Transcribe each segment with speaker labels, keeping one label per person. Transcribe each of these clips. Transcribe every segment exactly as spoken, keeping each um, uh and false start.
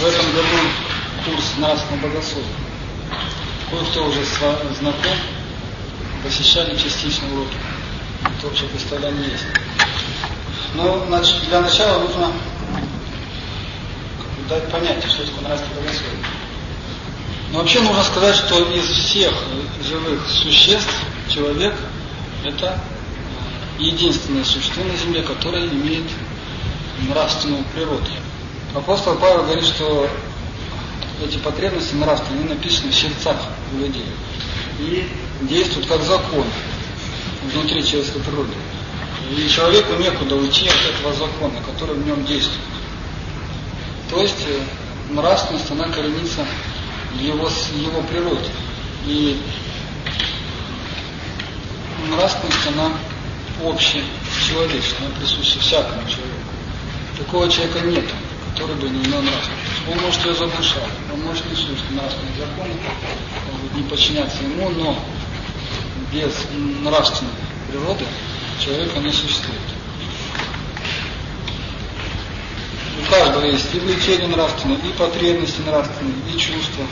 Speaker 1: В этом году курс нравственного богословия. Кое-кто уже знаком, посещали частично уроки. Это общее представление есть. Но значит, для начала нужно дать понятие, что такое нравственное богословие. Но вообще нужно сказать, что из всех живых существ человек – это единственное существо на земле, которое имеет нравственную природу. Апостол Павел говорит, что эти потребности нравственные написаны в сердцах у людей и действуют как закон внутри человеческой природы. И человеку некуда уйти от этого закона, который в нем действует. То есть нравственность, она коренится в его, в его природе. И нравственность, она общечеловеческая, она присуща всякому человеку. Такого человека нет, который бы не имел нравственность. Он может ее заглушать, он может не слушать нравственных законов, не подчиняться ему, но без нравственной природы человека не существует. У каждого есть и влечение нравственное, и потребности нравственные, и чувства.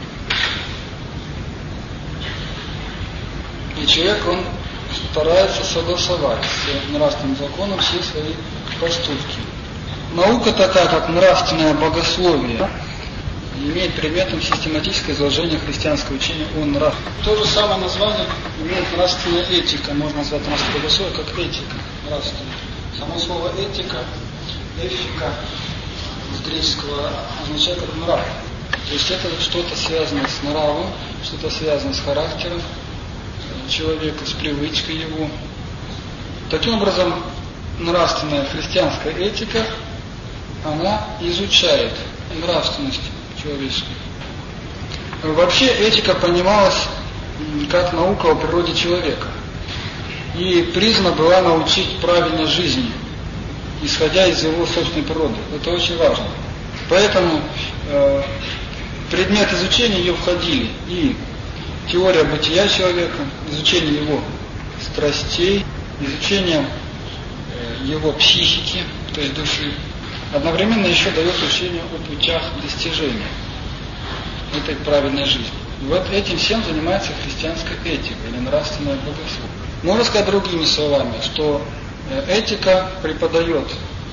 Speaker 1: И человек, он старается согласовать с нравственным законом все свои поступки. Наука такая, как нравственное богословие, имеет предметом систематическое изложение христианского учения о нраве. То же самое название имеет нравственная этика. Можно назвать нравственное богословие как этика нравственная. Само слово этика, эфика, с греческого означает как нрав. То есть это что-то связанное с нравом, что-то связанное с характером человека, с привычкой его. Таким образом, нравственная христианская этика, она изучает нравственность человеческую. Вообще этика понималась как наука о природе человека. И призвана была научить правильной жизни, исходя из его собственной природы. Это очень важно. Поэтому э, предмет изучения ее входили и теория бытия человека, изучение его страстей, изучение э, его психики, то есть души. Одновременно еще дает учение о путях достижения этой правильной жизни. И вот этим всем занимается христианская этика или нравственное богословие. Можно сказать другими словами, что этика преподает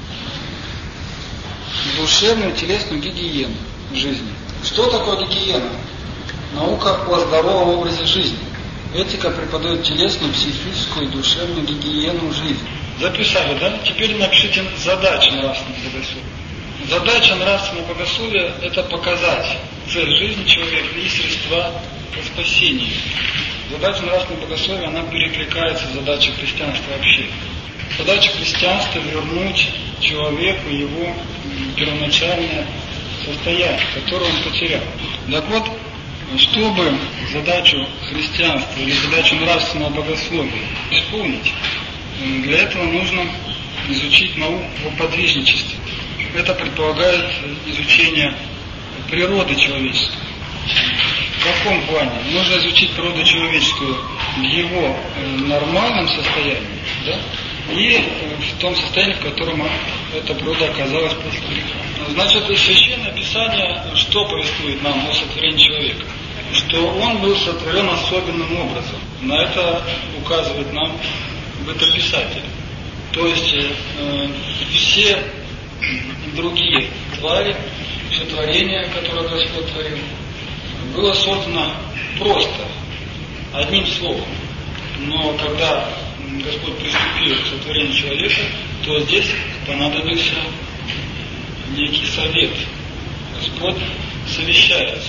Speaker 1: душевную и телесную гигиену жизни. Что такое гигиена? Наука о здоровом образе жизни. Этика преподает телесную, психическую и душевную гигиену жизни. Записали, да? Теперь напишите задачи нравственного богословия. Задача нравственного богословия – это показать цель жизни человека и средства к спасению. Задача нравственного богословия, она перекликается с задачей христианства вообще. Задача христианства – вернуть человеку его первоначальное состояние, которое он потерял. Так вот, чтобы задачу христианства или задачу нравственного богословия исполнить, для этого нужно изучить науку о подвижничестве. Это предполагает изучение природы человеческой. В каком плане? Нужно изучить природу человеческую в его нормальном состоянии, да? И в том состоянии, в котором эта природа оказалась после греха. Значит, Священное Писание что повествует нам о сотворении человека? Что он был сотворен особенным образом. На это указывает нам бытописатель. То есть э, все другие твари, все творение, которое Господь творил, было создано просто, одним словом. Но когда Господь приступил к сотворению человека, то здесь понадобился некий совет. Господь совещается.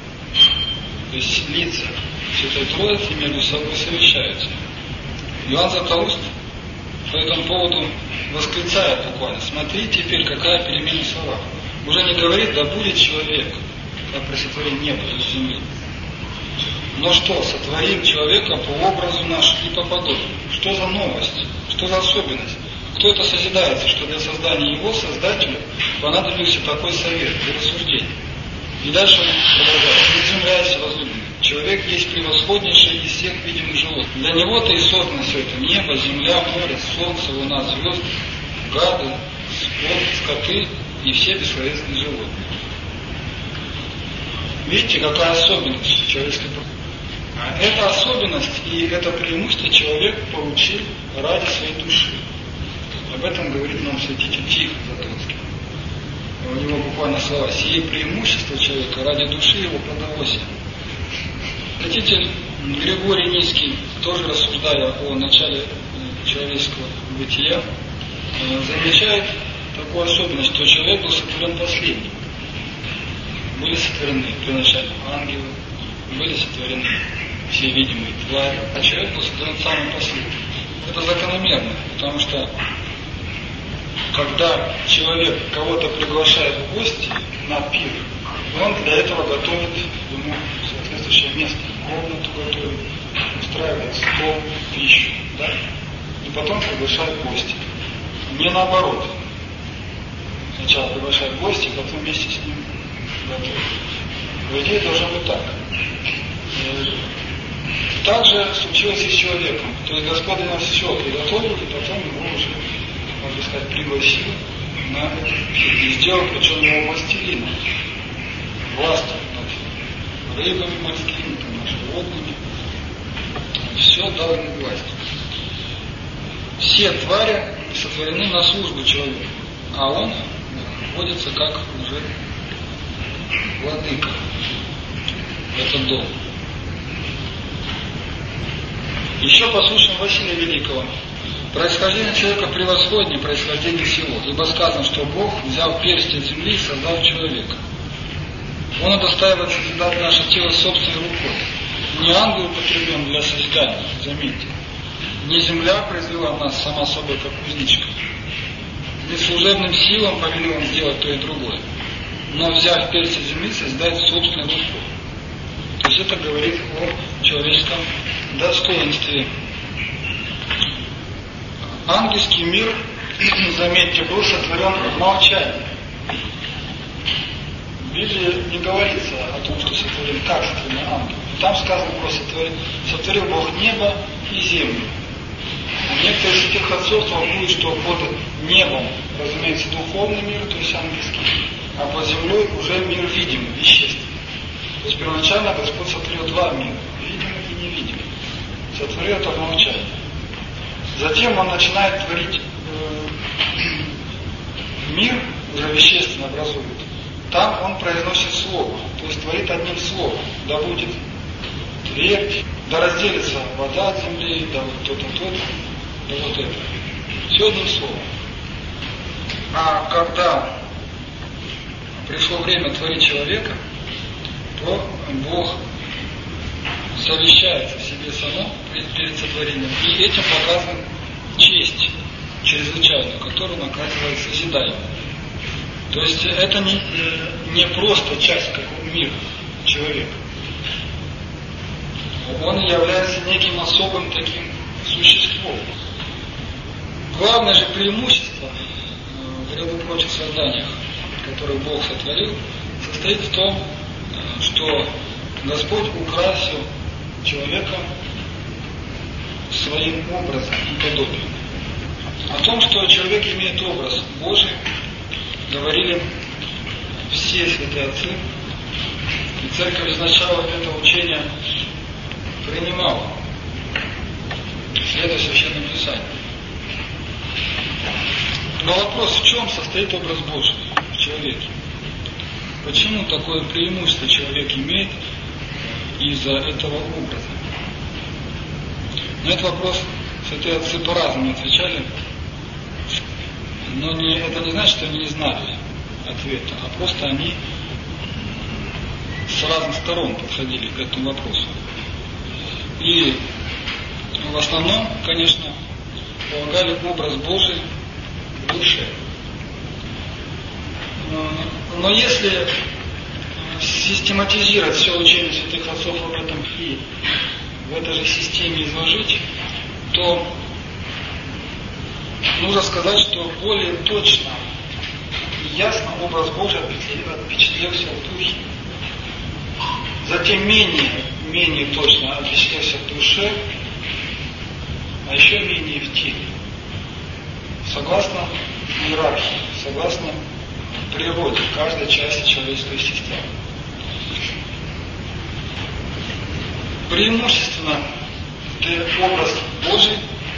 Speaker 1: То есть лица Святой Троицы между собой совещаются. Иоанн Златоуст по этому поводу восклицает буквально: смотри теперь, какая перемена в словах. Уже не говорит, да будет человек, как при сотворении неба и земли. Но что, сотворим человека по образу нашему и по подобию. Что за новость? Что за особенность? Кто это созидается, что для создания его, Создателя, понадобился такой совет для рассуждения. И дальше он продолжает: изумляйся, возлюбленный. Человек есть превосходнейший из всех видимых животных. Для него-то и создано все это: небо, земля, море, солнце, луна, звезды, гады, скот, скоты и все бессловесные животные. Видите, какая особенность человеческой души? Эта особенность и это преимущество человек получил ради своей души. Об этом говорит нам святитель Тихон Затонский. У него буквально слова: «Сие преимущество человека ради души его продалось». Святитель Григорий Низкий, тоже рассуждая о начале человеческого бытия, замечает такую особенность, что человек был сотворен последним. Были сотворены первоначально ангелы, были сотворены все видимые твари, а человек был сотворен самым последним. Это закономерно, потому что когда человек кого-то приглашает в гости на пир, он для этого готовит ему соответствующее место, комнату готовит, устраивает стол, пищу, да? И потом приглашает в гости. Не наоборот. Сначала приглашает в гости, потом вместе с ним готовит. В идее должно быть так. Так же случилось и с человеком. То есть Господь для нас все приготовил, и потом его уже, можно сказать, пригласил на это и сделал, причем его властелином. Власть над рыбами морскими, над животными. Все дал ему власть. Все твари сотворены на службу человеку, а он находится как уже владыка в этом доме. Еще послушаем Василия Великого. Происхождение человека превосходнее происхождения всего, ибо сказано, что Бог взял перстень земли и создал человека. Он удостаивает созидать наше тело собственной рукой. Не ангел употреблен для созидания, заметьте. Не земля произвела нас сама собой, как кузнечика. Не служебным силам повелел он сделать то и другое. Но взяв перстень земли, создать собственной рукой. То есть это говорит о человеческом достоинстве. Ангельский мир, заметьте, был сотворен в молчании. В Библии не говорится о том, что сотворен, как сотворен ангел. Там сказано про сотворил, сотворил Бог небо и землю. Некоторые из этих отцов толкуют, что под небом, разумеется, духовный мир, то есть ангельский, а под землей уже мир видимый, вещественный. То есть первоначально Господь сотворил два мира, видимый и невидимый. Сотворил это в молчании. Затем Он начинает творить э, мир, уже вещественно образует. Там Он произносит слово, то есть творит одним словом. Да будет твердь, да разделится вода от земли, да вот то-то, то-то, да вот это. Все одним словом. А когда пришло время творить человека, то Бог совещается в себе само перед сотворением, и этим показывает честь чрезвычайную, которую он оказывает созидаемым. То есть это не, не просто часть какого мира человека. Он является неким особым таким существом. Главное же преимущество в ряду прочих созданиях, которые Бог сотворил, состоит в том, что Господь украсил человека своим образом и подобием. О том, что человек имеет образ Божий, говорили все святые отцы, и церковь изначала это учение принимала, следуя Священному Писанию. Но вопрос, в чем состоит образ Божий в человеке? Почему такое преимущество человек имеет из-за этого образа? На этот вопрос святые отцы по-разному отвечали, но не, это не значит, что они не знали ответа, а просто они с разных сторон подходили к этому вопросу. И в основном, конечно, полагали образ Божий в душе. Но если систематизировать все учение святых отцов об этом и в этой же системе изложить, то нужно сказать, что более точно и ясно образ Божий отпечатлелся в духе. Затем менее, менее точно отпечатлелся в душе, а еще менее в теле. Согласно иерархии, согласно природе каждой части человеческой системы. преимущественно образ Божий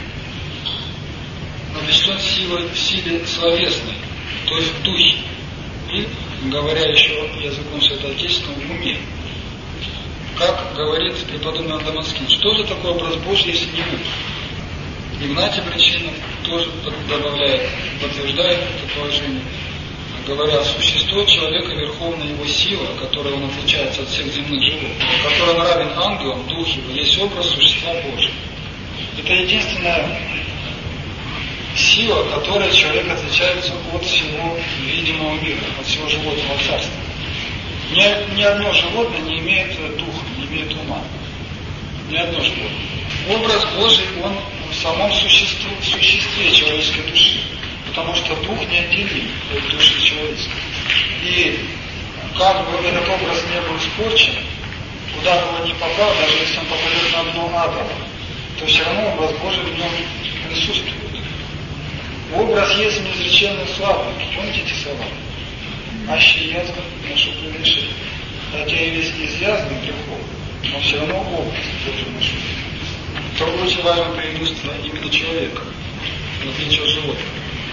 Speaker 1: обречен силой, в силе словесной, то есть в духе. И, говоря еще языком святоотечественного, в уме. Как говорит преподобный Дамаскин, что же такое образ Божий, если не ум? Игнатий Бринчанин тоже добавляет, подтверждает это положение, говоря, существо человека, верховная его сила, которой он отличается от всех земных животных, который он равен ангелам, дух его, есть образ существа Божьего. Это единственная сила, которой человек отличается от всего видимого мира, от всего животного царства. Ни, ни одно животное не имеет духа, не имеет ума. Ни одно животное. Образ Божий, он в самом существе, существе человеческой души, потому что дух неотделим от души человеческой. И как бы этот образ не был испорчен, куда бы он ни попал, даже если он попадет на дно ада, то все равно образ Божий в нем присутствует. Образ есть неизреченной славы. Помните эти слова? Аще язва нашу превышение. Хотя и весь изъязный грехов, но все равно образ Божий нашу. Это очень важное преимущество именно человека, в отличие от животных.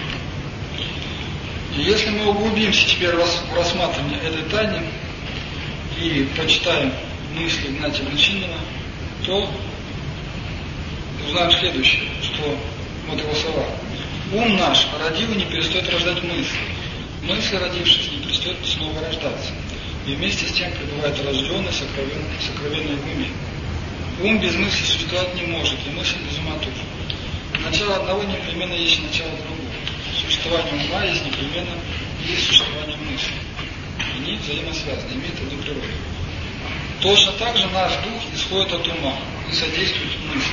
Speaker 1: И если мы углубимся теперь в рассматривание этой тайны и почитаем мысли Игнатия Бринчанина, то узнаем следующее, что вот его слова. Ум наш родил и не перестает рождать мысли. Мысли, родившись, не перестает снова рождаться. И вместе с тем пребывает рожденный, сокровенный, сокровенный в уме. Ум без мысли существовать не может, и мысль без ума тоже. Начало одного непременно есть начало другого. Существование ума есть непременно есть существование мысли. Они взаимосвязаны, имеют одну природу. Точно так же наш дух исходит от ума и содействует мысли.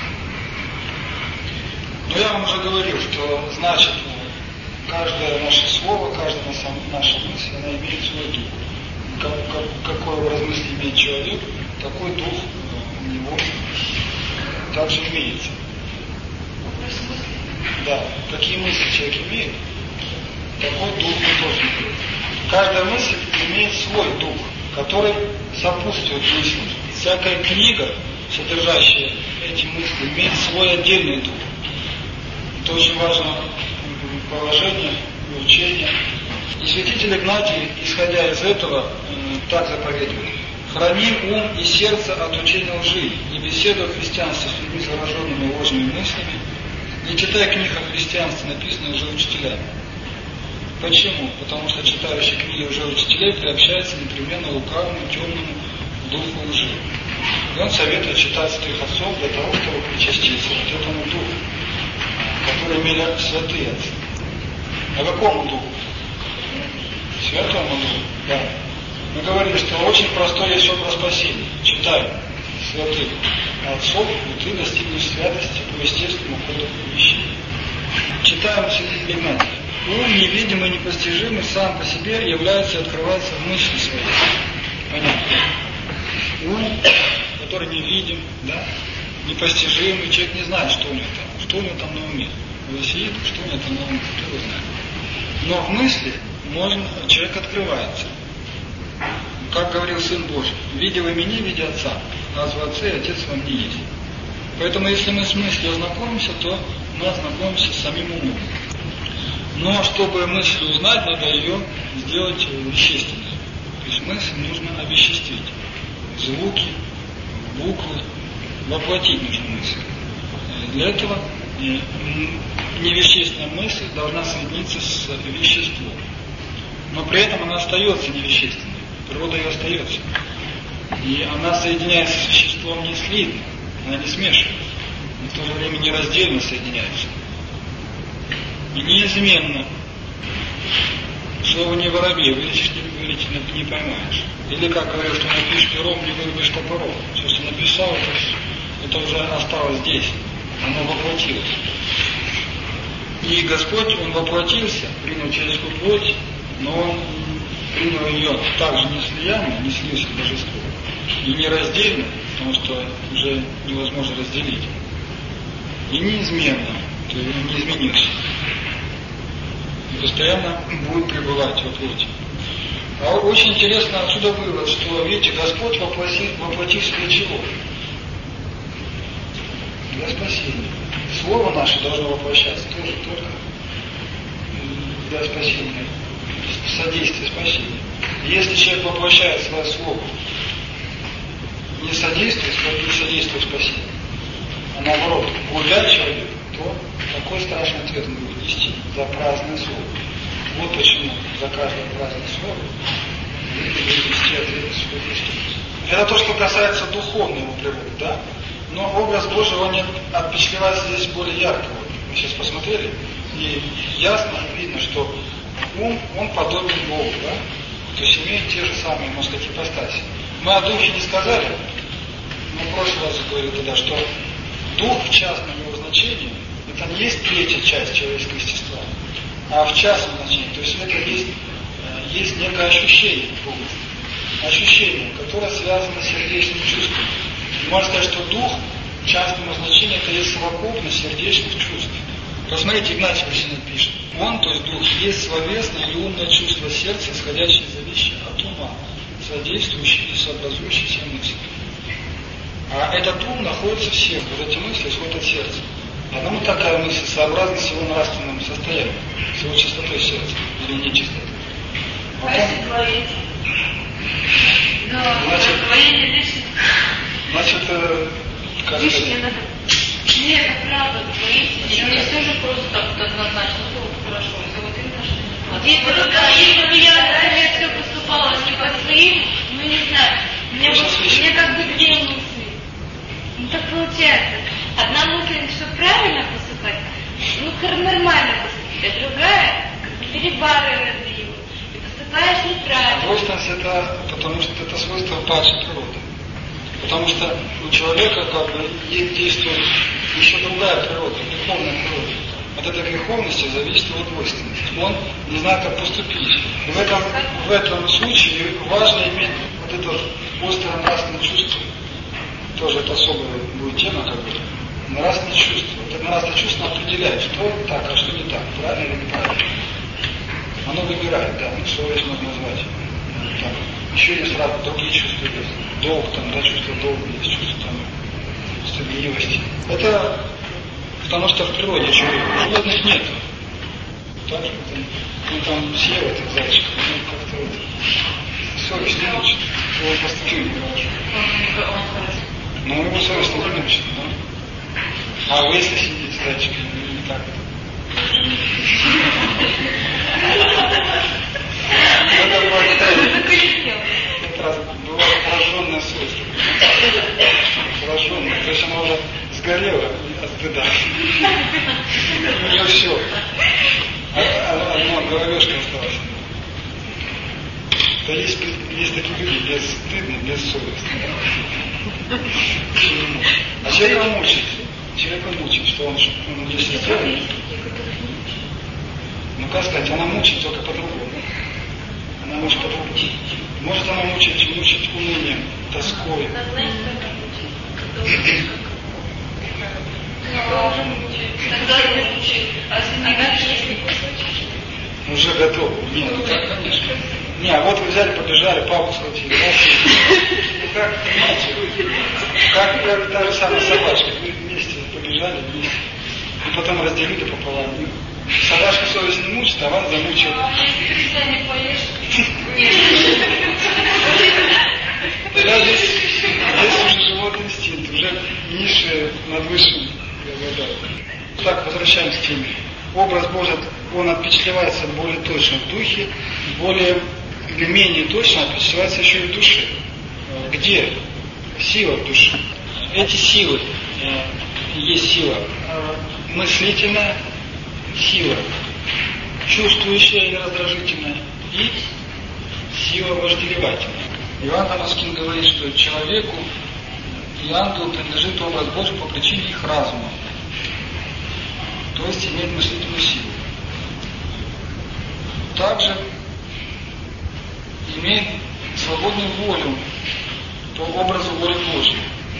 Speaker 1: Но я вам уже говорил, что значит каждое наше слово, каждая наша мысль, она имеет свой дух. Как, как, какой образ мысли имеет человек, такой дух у него также имеется. Да, какие мысли человек имеет, такой дух он тоже имеет. Каждая мысль имеет свой дух, который сопутствует мысли. Всякая книга, содержащая эти мысли, имеет свой отдельный дух. Это очень важное положение и учение. И святитель Игнатий, исходя из этого, так заповедует. Храни ум и сердце от учения лжи, не беседуй о христианстве с людьми зараженными ложными мыслями, не читай книг о христианстве, написанных лжеучителями. Почему? Потому что читающий книги лжеучителей приобщается непременно лукавому, темному духу лжи. И он советует читать святых отцов для того, чтобы причаститься к этому духу, который имели святые отцы. А какому духу? Святому духу, да. Мы говорили, что очень простой есть образ спасения. Читай святых отцов, и ты достигнешь святости по естественному ходу вещей. Читаем святителя Игнатия. Ум, невидимый, непостижимый, сам по себе является и открывается в мысли своей. Понятно? Ум, который невидим, да, непостижимый, человек не знает, что у него там, что у него там на уме. Он сидит, что у него там на уме, кто его знает. Но в мысли можно, человек открывается. Как говорил Сын Божий, видя во мне, видя Отца, аз в Отце, и Отец во мне есть. Поэтому, если мы с мыслью ознакомимся, то мы ознакомимся с самим умом. Но чтобы мысль узнать, надо ее сделать вещественной. То есть мысль нужно овеществить. Звуки, буквы, воплотить нужно мысль. Для этого невещественная мысль должна соединиться с веществом. Но при этом она остается невещественной. Природа ее остается. И она соединяется с веществом не слитно, она не смешивается. Но в то же время нераздельно соединяется. И неизменно. Слово не воробей, вылечишь, не вылечишь, не поймаешь. Или как говорил, что напишешь пером, не вырубишь топором. Все, что написал, это, это уже осталось здесь. Оно воплотилось. И Господь, Он воплотился, принял человеческую плоть, но Он принял ее также не слиянно, не слился к божеству, и не раздельно, потому что уже невозможно разделить, и неизменно, то есть он не изменился. И постоянно будет пребывать во плоти. А очень интересно отсюда вывод, что, видите, Господь воплотился для чего? для спасения. Слово наше должно воплощаться тоже только для спасения, содействия спасения. Если человек воплощает свое слово не содействие, не содействие спасению, а наоборот, губляет человека, то такой страшный ответ он будет нести за праздное слово. Вот почему за каждое праздное слово мы будем нести ответственность. Это то, что касается духовной его природы, да? Но образ Божий, он отпечатлевается здесь более ярко. Вот мы сейчас посмотрели, и ясно видно, что ум, он подобен Богу, да? То есть имеет те же самые, можно сказать, ипостаси. Мы о духе не сказали, но в прошлый раз говорили тогда, что дух в частном его значении, это не есть третья часть человеческого естества, а в частном значении. То есть это есть, есть некое ощущение Бога. Ощущение, которое связано с сердечным чувством. Можно сказать, что дух в частном значении это есть совокупность сердечных чувств. Посмотрите, Игнатий Васильевич пишет. Он, то есть дух, есть словесное или умное чувство сердца, исходящее из вещи от ума, содействующее и сообразующее мысли. А этот ум находится в сердце. Вот эти мысли исходят от сердца. Потому такая мысль сообразна с его нравственным состоянием, с его чистотой сердца или нечистотой. Потом, значит, значит, как это?
Speaker 2: Нет, это правда, боитесь. Не все же просто так однозначно, ну, хорошо, если вот именно что. Если бы, да, если бы я, например, все поступала не по своим, ну не знаю, мне, мне как бы две мысли. Ну так получается. Одна мысль, что правильно поступать, ну нормально поступить, а другая, как бы перебарывает его. И поступаешь неправильно.
Speaker 1: Двойственность это, потому что это свойство падшей природы. Потому что у человека как бы действует еще другая природа, греховная природа. От этой греховности зависит его двойственность. Он не знает, как поступить. И в этом, в этом случае важно иметь вот это вот острое нравственное чувство. Тоже это особая будет тема, как бы. Нравственное чувство. Вот это нравственное чувство определяет, что так, а что не так, правильно или неправильно. Оно выбирает, да, ну, совесть можно назвать. Так. Еще есть разные другие чувства есть. Долг там, да, чувство долга есть, чувство там стыдливости. Это потому что в природе человека животных нет. Так же, ну там съел этот зайчик, ну как-то вот совесть не учит, что он поступил нехорошо. Но его совесть не учит, да? А вы если сидите с зайчиком, ну не так. Это бывает бывает пораженная совесть. Пораженная. То есть она уже сгорела от стыда. У нее все. Одна головешка осталась. Да есть, есть такие люди, бесстыдные, бессовестные. А человека мучить. Человека мучить, что он, он если сделает. Ну как сказать, она мучит только по-другому. Она может по-другому. Может она мучить, мучить унынием, тоской. Уже готов. Нет, ну так, конечно. Не, а вот вы взяли, побежали, папу схватили. Ну как, понимаете, как та же самая собачка. Вы вместе побежали, вместе. И потом разделили пополам. Собачка совесть не мучит, а вас замучил. Тогда здесь, здесь уже животный инстинкт, уже низшее над высшим. Так, возвращаемся к теме. Образ Божий, он отпечатлевается более точно в духе, более или менее точно отпечатлевается еще и в душе. Где? Сила в душе. Эти силы, есть сила мыслительная, сила чувствующая или раздражительная и сила вожделевательная. Иоанн Дамаскин говорит, что человеку и ангелу принадлежит образ Божий по причине их разума, то есть имеет мыслительную силу. Также имеет свободную волю по образу воли Божьей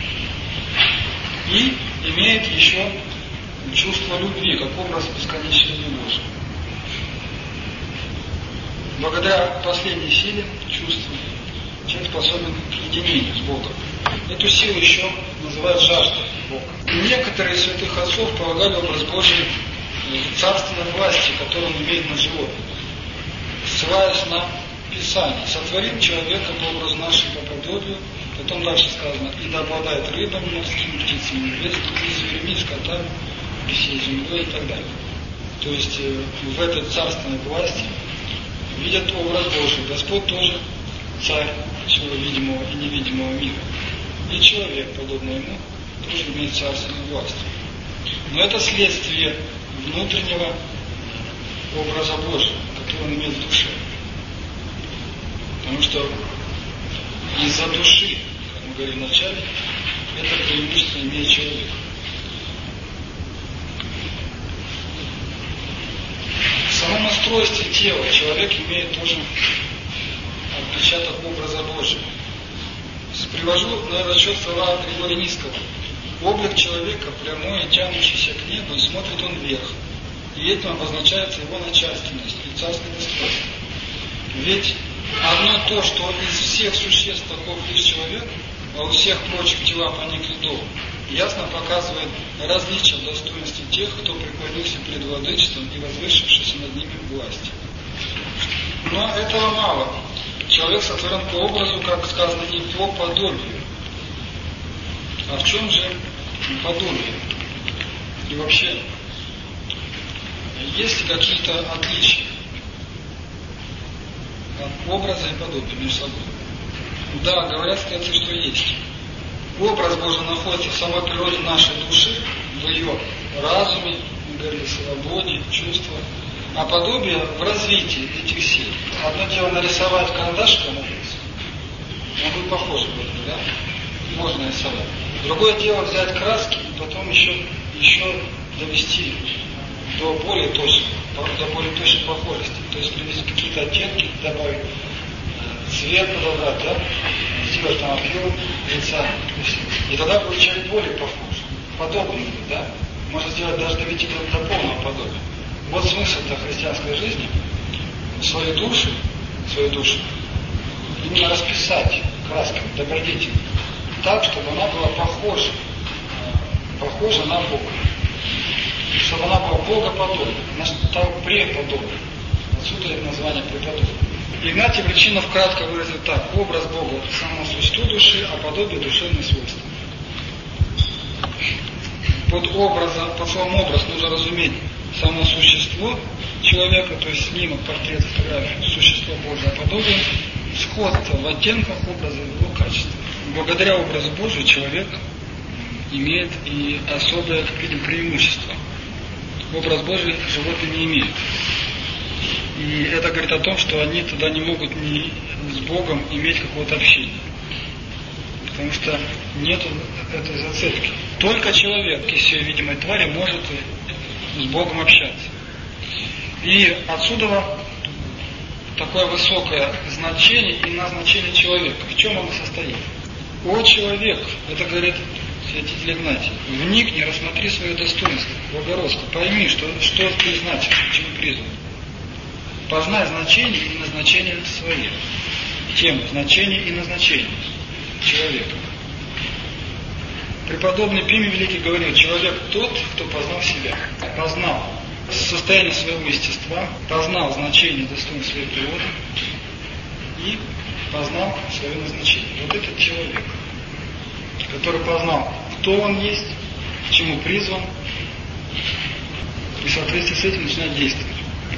Speaker 1: и имеет еще чувство любви, как образ бесконечной любви. Благодаря последней силе чувства человек способен к единению с Богом. Эту силу еще называют жаждой Бога. Некоторые святых отцов полагали образ Божий царственной власти, которую он имеет над животным, ссылаясь на Писание. Сотворим человека по образу нашему, по подобию. Потом дальше сказано, и да обладает рыбами морскими, птицами небесными, и зверями, и скотами, и всей землей, и так далее. То есть в этой царственной власти видят образ Божий. Господь тоже царь всего видимого и невидимого мира. И человек, подобно ему, тоже имеет царственную власть. Но это следствие внутреннего образа Божьего, который он имеет в душе. Потому что из-за души, как мы говорили вначале, это преимущество имеет человек. В самом устройстве тела человек имеет тоже отпечаток образа Божьего. Привожу на этот счет слова Григория Низкого. Облик человека прямой и тянущийся к небу, и смотрит он вверх. И этим обозначается его начальственность и царское достоинство. Ведь одно то, что из всех существ таков лишь человек, а у всех прочих тела проникли до, ясно показывает различие в достоинстве тех, кто преклонился перед владычеством и возвышившись над ними в власти. Но этого мало. Человек сотворен по образу, как сказано, и по подобию. А в чем же подобие? И вообще, есть ли какие-то отличия от образа и подобия между собой? Да, говорят скажите, что есть. Образ Божий находится в самой природе нашей души, в ее разуме, мы говорили, свободе, чувствах, а подобие в развитии этих сил. Одно дело нарисовать карандашиком образ, он будет похож будет, да? Можно рисовать. Другое дело взять краски и потом еще, еще довести до более точного, до более точной похожести. То есть привести какие-то оттенки, добавить цвет подобрать, да? Сделать там объем лица. И тогда будет человек более похож, подобный, да? Можно сделать даже довести до, до полного подобия. Вот смысл-то христианской жизни, свою душу, свою душу, именно расписать красками, добродетель, так, чтобы она была похожа, похожа на Бога. Чтобы она была богоподобна, она стала преподобна. Отсюда это название преподобный. Игнатий Бричинов кратко выразил так: образ Бога – само существо души, а подобие – душевные свойства. Под образом, под словом образ нужно разуметь само существо человека, то есть снимок, портрет, фотографию, существо Божие, а подобие сходство в оттенках образа и его качества. Благодаря образу Божию человек имеет и особое, как видим, преимущество. Образ Божий животные не имеют. И это говорит о том, что они тогда не могут ни с Богом иметь какого-то общения. Потому что нет этой зацепки. Только человек из всей видимой твари может с Богом общаться. И отсюда такое высокое значение и назначение человека. В чем оно состоит? О, человек, это говорит святитель Игнатий, вникни, рассмотри свое достоинство, благородство, пойми, что, что ты значишь, чему призван. Познай значение и назначение свое. Тему значение и назначение человека. Преподобный Пимий Великий говорил: человек тот, кто познал себя, познал состояние своего естества, познал значение достоинства своей природы и познал свое назначение. Вот этот человек, который познал, кто он есть, к чему призван, и в соответствии с этим начинает действовать.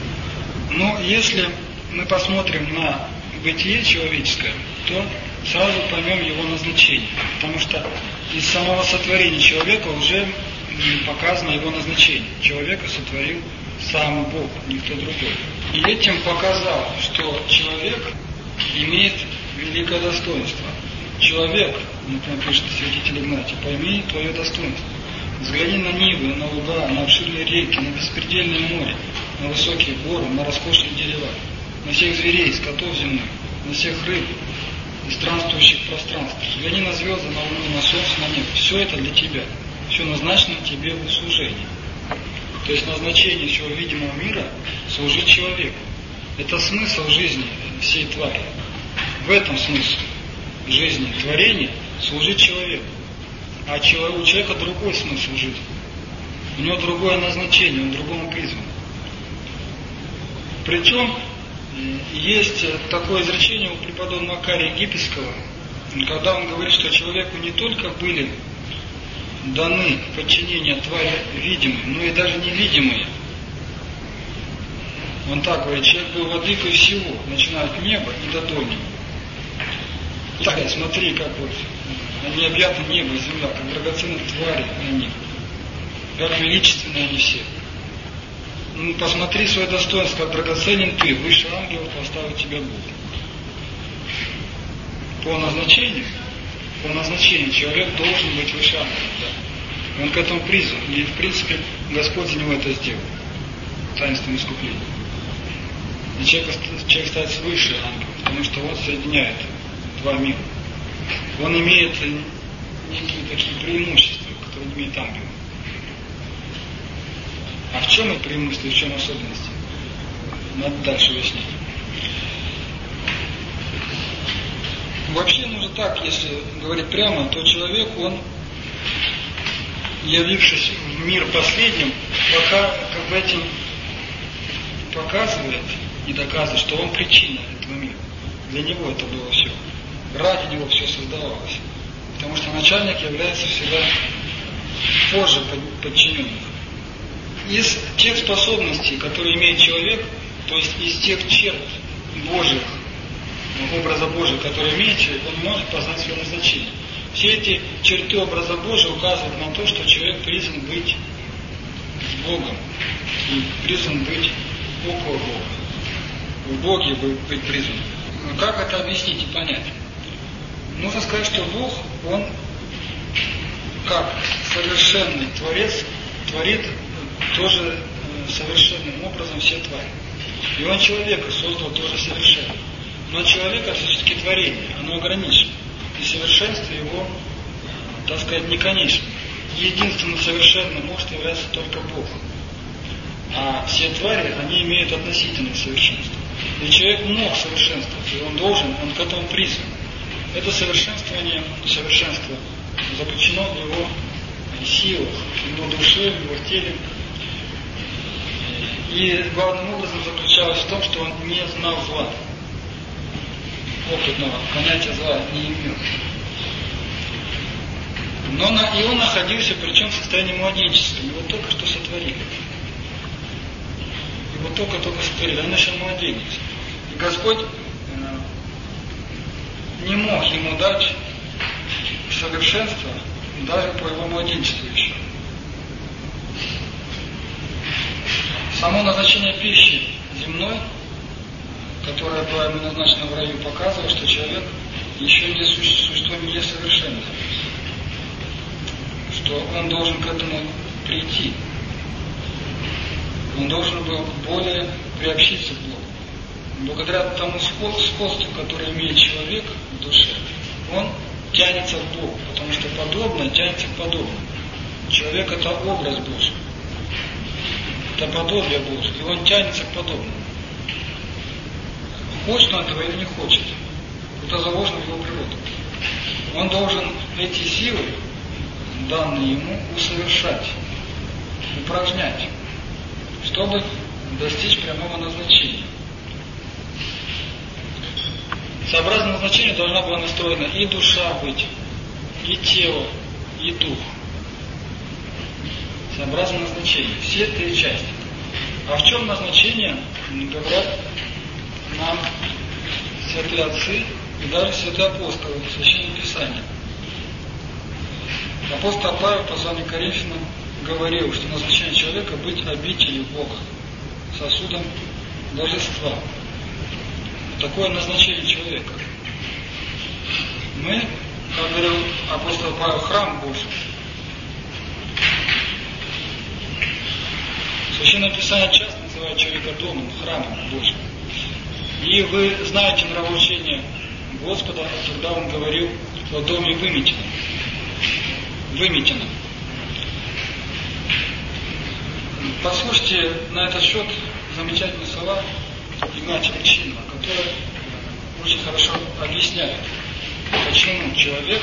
Speaker 1: Но если мы посмотрим на бытие человеческое, то сразу поймем его назначение. Потому что из самого сотворения человека уже показано его назначение. Человека сотворил сам Бог, никто другой. И этим показал, что человек имеет великое достоинство. Человек, например, пишет святитель Игнатий, пойми твое достоинство. Взгляни на Нивы, на луга, на обширные реки, на беспредельное море, на высокие горы, на роскошные дерева, на всех зверей, скотов земных, на всех рыб и странствующих пространств. Взгляни на звезды, на луну, на солнце, на небо. Все это для тебя. Все назначено тебе в служении. То есть назначение всего видимого мира – служить человеку. Это смысл жизни всей твари. В этом смысл. жизни творения служить человеку. А у человека другой смысл жизни. У него другое назначение, он другому призван. Причем есть такое изречение у преподобного Макария Египетского, когда он говорит, что человеку не только были даны подчинения твари видимой, но и даже невидимые. Он так говорит, человек был владыкой всего, начиная от неба и до дольнего. Так, смотри, как вот они объяты небо и земля, как драгоценные твари они, как величественные они все. Ну, посмотри свое достоинство, как драгоценен ты, выше ангелов поставил тебя Бог. По назначению, по назначению человек должен быть выше ангелов, да. Он к этому призван, и в принципе Господь за него это сделал, таинственное искупление. И человек, человек становится выше ангелов, потому что он соединяет два мира. Он имеет некие такие преимущества, которые не имеет ангел. А в чем это преимущество и в чем особенности? Надо дальше выяснить. Вообще, нужно так, если говорить прямо, то человек, он, явившись в мир последним, пока как бы этим показывает и доказывает, что он причина этого мира. Для него это было все. Ради него все создавалось. Потому что начальник является всегда позже подчиненных. Из тех способностей, которые имеет человек, то есть из тех черт Божьих, образа Божьего, которые имеет человек, он может познать свое назначение. Все эти черты образа Божьего указывают на то, что человек призван быть с Богом и призван быть около Бога. В Боге быть призван. Как это объяснить и понять? Нужно сказать, что Бог, Он как совершенный Творец, творит тоже совершенным образом все твари. И Он человека создал тоже совершенно. Но человек это все-таки творение, оно ограничено. И совершенство его, так сказать, не конечно. Единственным совершенным может являться только Бог. А все твари, они имеют относительное совершенство. И человек мог совершенствоваться, и он должен, он к этому призван. Это совершенствование, совершенство заключено в его силах, в его душе, в его теле. И главным образом заключалось в том, что он не знал зла. Опытного понятия зла не имел. Но на, и он находился, причем в состоянии младенчества. Его только что сотворили. Его только-только сотворили. Он начал младенец. И Господь э, не мог ему дать совершенство даже по его младенчеству еще. Само назначение пищи земной, которая была ему назначена в раю, показывает, что человек еще не существо несовершенное. Что он должен к этому прийти. Он должен был более приобщиться к Богу. Благодаря тому сходству, которое имеет человек в душе, он тянется к Богу, потому что подобное тянется к подобному. Человек это образ Божий. Это подобие Божие, и он тянется к подобному. Хочет он этого или не хочет. Это заложено в его природу. Он должен эти силы, данные ему, усовершать, упражнять, чтобы достичь прямого назначения. Сообразно назначению должна была настроена и душа быть, и тело, и дух. Сообразно назначению. Все три части. А в чем назначение, говорят нам святые отцы и даже святые апостолы в Священном Писании. Апостол Павел в послании к Коринфянам говорил, что назначение человека быть обителью Бога, сосудом божества. Такое назначение человека. Мы, как говорил апостол Павел, храм Божий. Священное Писание часто называет человека домом, храмом Божьим. И вы знаете нравоучение Господа, когда Он говорил о доме выметенном. Выметенном. Послушайте на этот счет замечательные слова Игнатия Крещенного, которые очень хорошо объясняют почему человек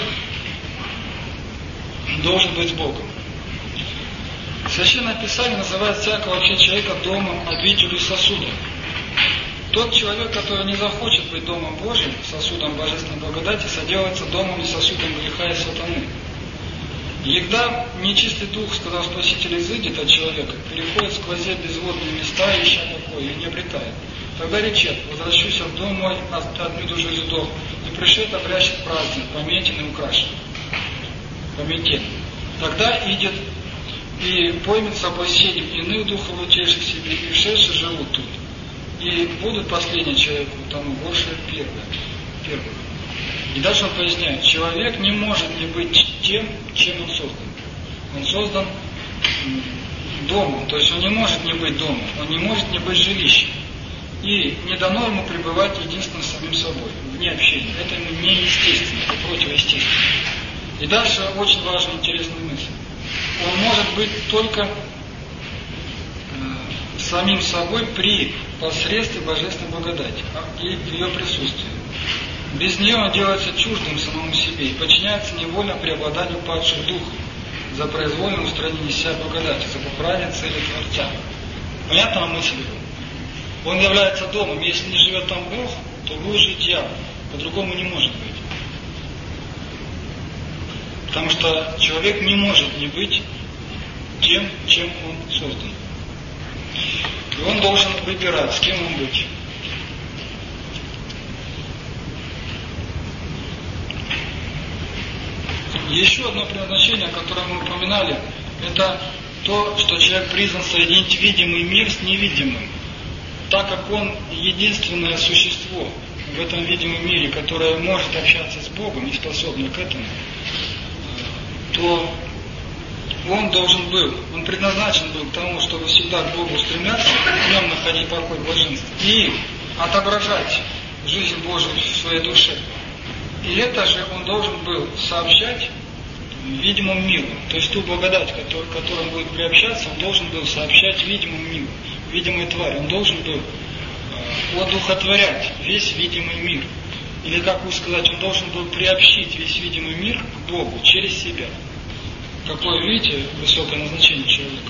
Speaker 1: должен быть с Богом. Священное Писание называет всякого вообще человека домом, обителью и сосудом. Тот человек, который не захочет быть домом Божьим, сосудом божественной благодати, соделается домом и сосудом греха и сатаны. И когда нечистый дух, сказал Спаситель, изыдет от человека, переходит сквозь безводные места, ища покоя, и не обретает. Тогда речет: возвращусь в дом мой, отмеду жезлов, и пришед обрящет праздник, пометен и украшен. Пометен. Тогда идет и поймет собой семь иных духов, утеших себе, и шедшие живут тут. И будут последние человеку тому больше первых. первых. И дальше он поясняет: человек не может не быть тем, чем он создан. Он создан домом, то есть он не может не быть домом, он не может не быть жилищем. И не дано ему пребывать единственно самим собой, вне общения. Это ему неестественно, это противоестественно. И дальше очень важная интересная мысль. Он может быть только э, самим собой при посредстве божественной благодати и в ее присутствии. Без нее он делается чуждым самому себе и подчиняется невольно преобладанию падших духов за произвольное устранение себя благодати, за поправление цели Творца. Понятна мысль? Он является домом. Если не живет там Бог, то будет жить я. По-другому не может быть. Потому что человек не может не быть тем, чем он создан. И он должен выбирать, с кем он быть. Еще одно предназначение, которое мы упоминали, это то, что человек призван соединить видимый мир с невидимым. Так как он единственное существо в этом видимом мире, которое может общаться с Богом и способно к этому, то он должен был, он предназначен был к тому, чтобы всегда к Богу стремляться, в нем находить покой, блаженство, и отображать жизнь Божию в своей душе. И это же он должен был сообщать видимому миру. То есть ту благодать, к которой он будет приобщаться, он должен был сообщать видимому миру, видимой твари. Он должен был э, одухотворять весь видимый мир. Или, как бы сказать, он должен был приобщить весь видимый мир к Богу через себя. Какое, видите, высокое назначение человека.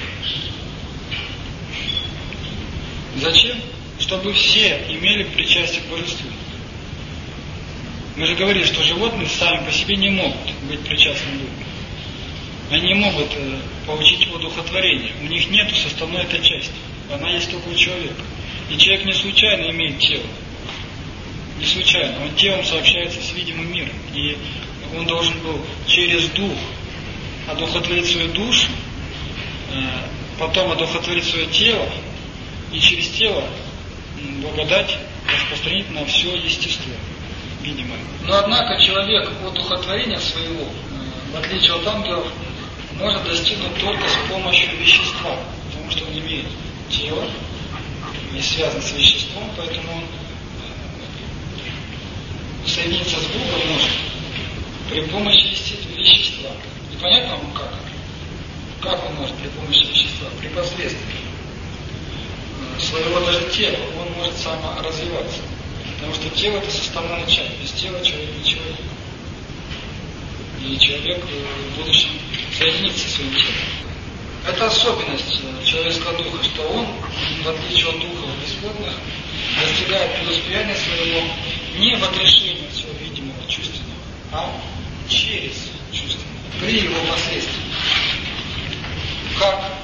Speaker 1: Зачем? Чтобы все имели причастие к божеству. Мы же говорили, что животные сами по себе не могут быть причастны к Богу. Они не могут э, получить одухотворение. У них нет составной этой части. Она есть только у человека. И человек не случайно имеет тело. Не случайно. Он телом сообщается с видимым миром. И он должен был через дух одухотворить свою душу, э, потом одухотворить свое тело, и через тело благодать распространить на все естество. Видимо. Но однако человек от духотворения своего, в отличие от ангелов, может достигнуть только с помощью вещества, потому что он имеет тело, не связан с веществом, поэтому он соединиться с Богом может при помощи вещества. И понятно вам как? Как он может при помощи вещества? При посредстве своего даже тела он может саморазвиваться. Потому что тело – это составная часть. Без тела человек не человек. И человек в будущем соединится со своим телом. Это особенность человеческого духа, что он, в отличие от духов бесплотных, достигает преуспеяния своего не в отрешении всего видимого чувственного, а через чувственное, при его посредстве. Как?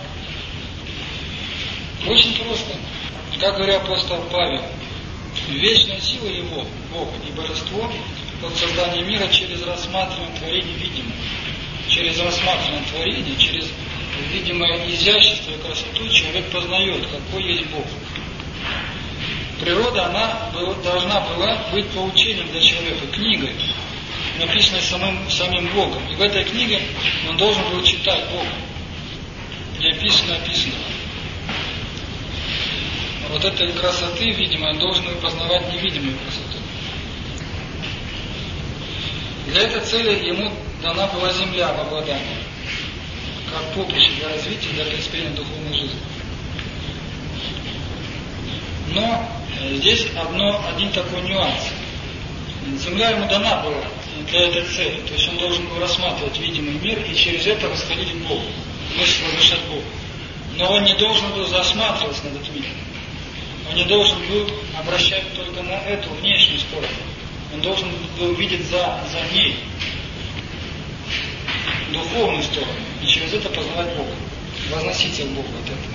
Speaker 1: Очень просто. Как говорил апостол Павел, вечная сила его, Бога и Божество, от создания мира через рассматривание творения видимого. Через рассматривание творения, через видимое изящество и красоту человек познает, какой есть Бог. Природа, она была, должна была быть поучением для человека, книгой, написанной самым, самим Богом. И в этой книге он должен был читать Бога, где описано, описано. Вот этой красоты, видимо, он должен познавать невидимую красоту. Для этой цели ему дана была земля в обладании, как поприще для развития, для преуспеяния духовной жизни. Но здесь одно, один такой нюанс. Земля ему дана была для этой цели. То есть он должен был рассматривать видимый мир и через это восходить к Богу, мысль возвышать Богу. Но он не должен был засматриваться на этот мир. Он не должен был обращать только на эту внешнюю сторону. Он должен был видеть за, за ней духовную сторону и через это познавать Бога, возноситься к Богу от этого.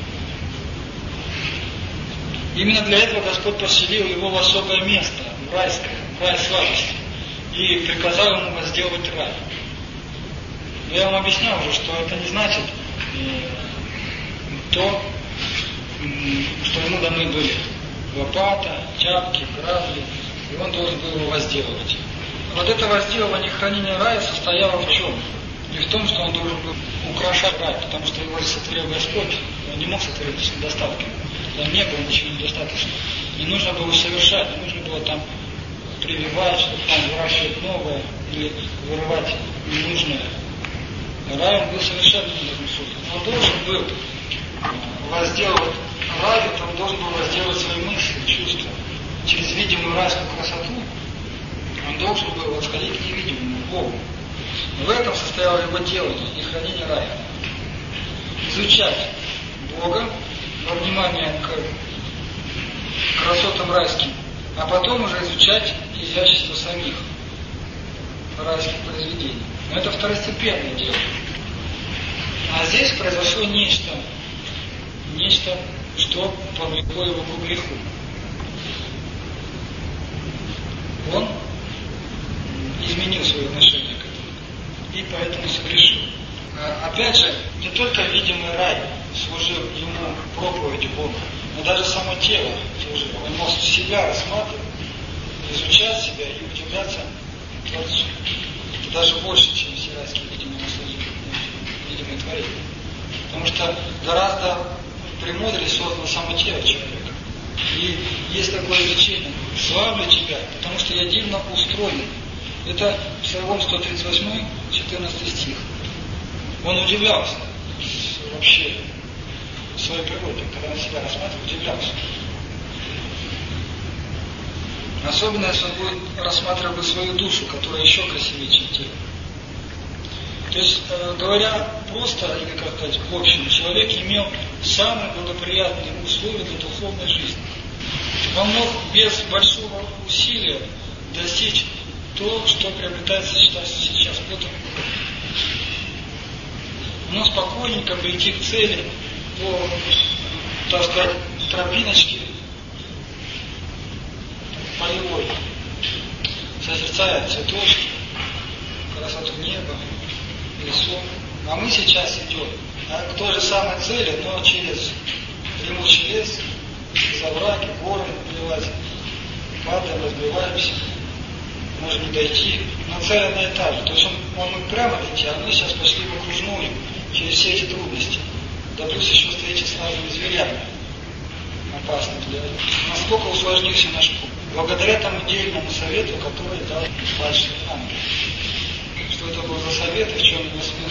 Speaker 1: Именно для этого Господь поселил его в особое место, в райское, в рай сладости, и приказал ему возделывать рай. Но я вам объяснял уже, что это не значит то, что ему даны были лопата, тяпки, грабли, и он должен был его возделывать. Вот это возделывание, хранение рая состояло в чем? Не в том, что он должен был украшать рай, потому что его сотворил Господь, он не мог сотворить с недостатками. Там не было ничего недостаточно. Не нужно было совершать, не нужно было там прививать, чтобы там выращивать новое или вырывать ненужное. Рай он был совершенно не создан. Он должен был возделывать рай, это он должен был возделывать свои мысли, чувства. Через видимую райскую красоту он должен был восходить к невидимому, к Богу. В этом состояло его делание и хранение рая. Изучать Бога во внимание к красотам райским, а потом уже изучать изящество самих райских произведений. Но это второстепенное дело. А здесь произошло нечто, нечто, что повлекло его к греху. Он изменил свое отношение к этому и поэтому согрешил. Опять же, не только видимый рай служил ему проповедью Бога, но даже само тело служило. Он мог себя рассматривать, изучать себя и удивляться Творцу. Это даже больше, чем все райские видимые наслаждения, видимые творения. Потому что гораздо премудрее создано само тело человека. И есть такое изречение: славлю тебя, потому что я дивно устроен. Это Псалом сто тридцать восемь, четырнадцатый стих. Он удивлялся вообще своей природе, когда он себя рассматривал, удивлялся. Особенно, если он будет рассматривать бы свою душу, которая еще красивее, чем тело. То есть, э, говоря просто, или как сказать, в общем, человек имел самые благоприятные условия для духовной жизни. Он мог без большого усилия достичь то, что приобретается сейчас потом. Но спокойненько прийти к цели по, так сказать, тропиночке полевой, созерцая цветочки, красоту неба, лесов. А мы сейчас идем к той же самой цели, но через дремучий лес, за овраги, горы вбивать, падаем, разбиваемся, можем не дойти, но цель одна и та же. То есть он мог прямо идти, а мы сейчас пошли в окружную через все эти трудности. Да плюс еще встречи с разными зверями, опасными для этого. Насколько усложнился наш путь. Благодаря тому дельному совету, который дал младший ангел. Что это был за совет и в чем его смысл?